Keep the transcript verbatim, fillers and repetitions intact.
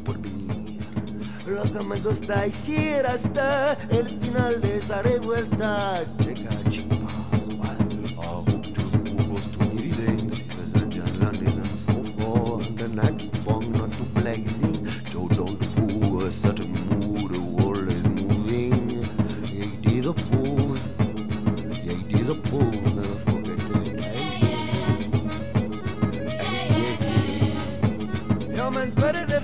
por venir. Lo que me gusta es ir hasta el final de esa revuelta. Checa chimpas, a ruptus purus to evidence, and landis and so forth. And the next bong not too blazing. Joe don't prove a certain mood, the world is moving. It is a pose, yeah, it is a pose, never forget it. Hey, yeah, yeah, yeah. Your man's better than